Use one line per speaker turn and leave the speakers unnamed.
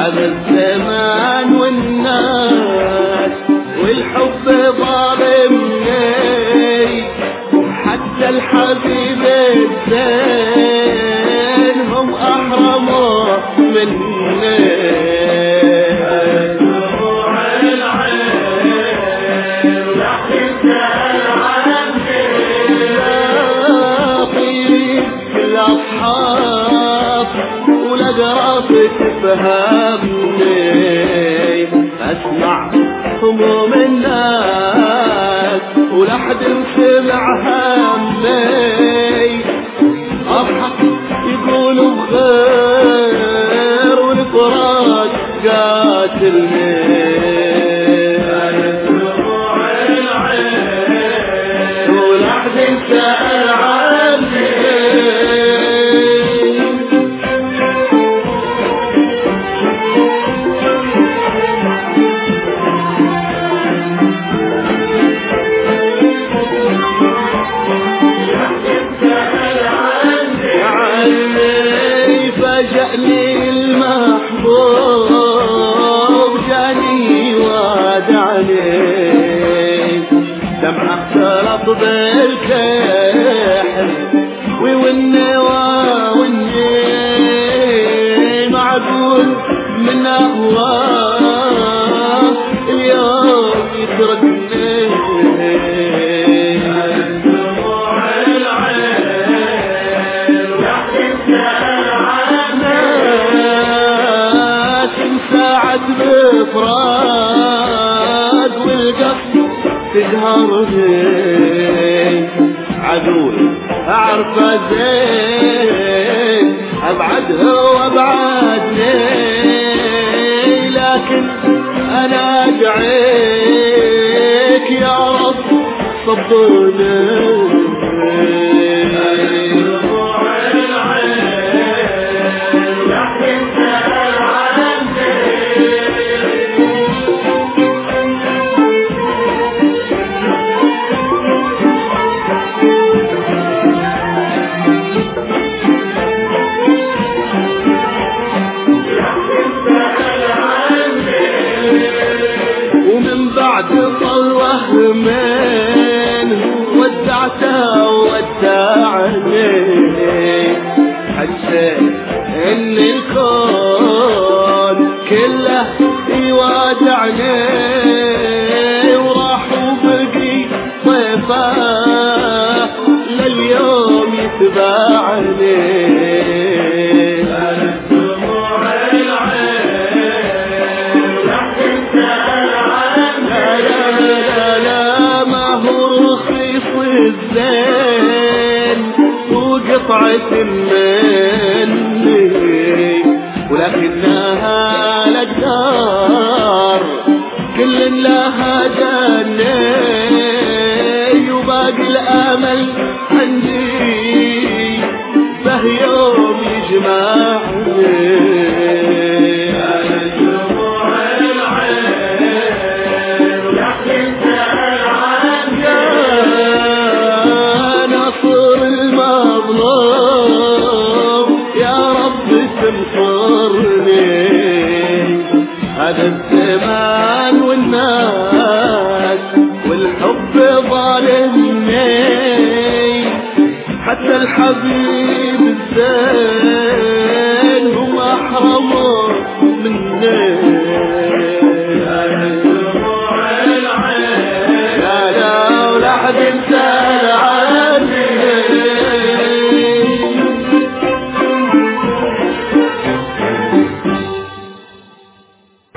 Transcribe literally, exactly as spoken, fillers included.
هذا الزمان والناس والحب ظالمني، حتى الحبيب الزين هم أحرموا مني. تفهمني أسمع هموم الناس ولا حد سمع همي، أضحك يقولوا بخير والفراق قاتلني. ولا حد سأل عني جاني المحبوب، جاني وادعني دمعة اختلط بالكحل والنوى والنيل، معقول من أهواه اليوم يتركني. بفراق والقصد تقهرني، عدوي أعرفه زين أبعده وأبعدني، لكن أنا أدعيك يا رب صبرني. من ودعته ودعني، حسيت ان الكون كله يوادعني، وراح وبقي ضيفه لليوم يتبعني. وقطعة مني ولكنها الأقدار كل لها جني، وباقي الأمل عندي به يوم يجمعني. هذا الزمان والناس والحب ظالمني، حتى الحبيب الزين